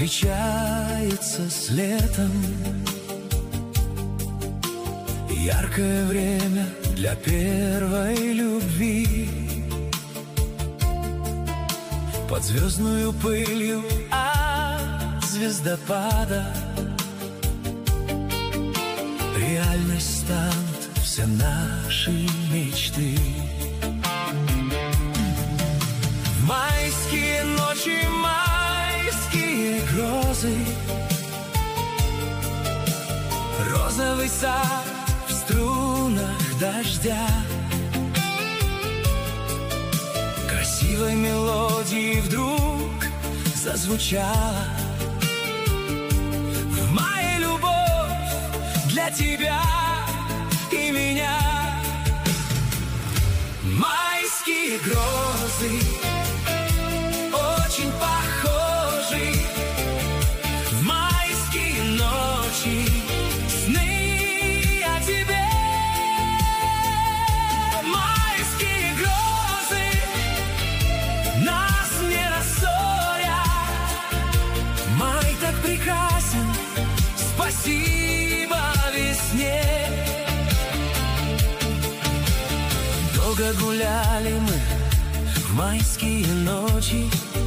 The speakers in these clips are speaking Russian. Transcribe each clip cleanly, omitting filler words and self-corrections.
встречается с летом. Яркое время для первой любви. Под звездную пылью от звездопада реальность станут все наши мечты. В майские ночи, майские грозы, розовый сад в струнах дождя, красивой мелодии вдруг зазвучала. В мае любовь для тебя и меня. Майские грозы очень похожи. В майские ночи сны о тебе. Майские грозы нас не рассорят. Май так прекрасен, спасибо весне. Долго гуляли мы в майские ночи,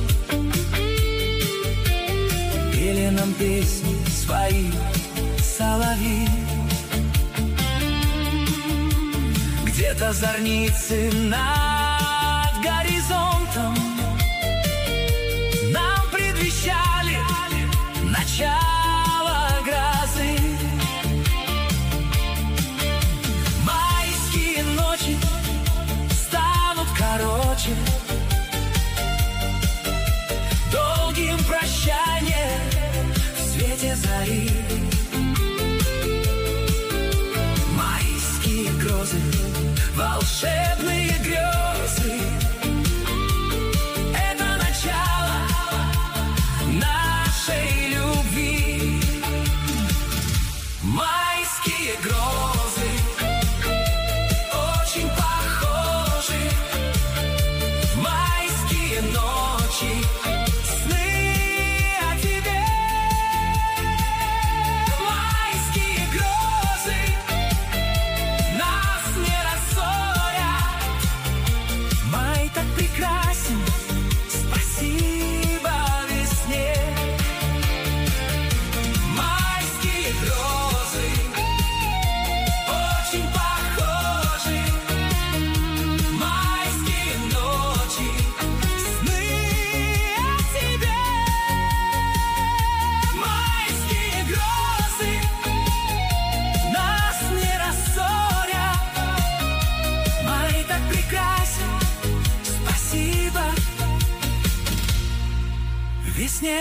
пели нам песни свои соловьи. Где-то зорницы над горизонтом нам предвещали начало грозы. Майские ночи станут короче долгим прощанием в свете зари. Майские грозы, волшебные грезы, это начало нашей любви. Майские грозы очень похожи. В майские ночи сны о тебе. Майские грозы нас не рассорят. Май так прекрасен, спасибо весне. Майские грозы очень похожи. Майские ночи сны о тебе. Майские грозы нас не рассорят. Май так прекрасен, спасибо весне.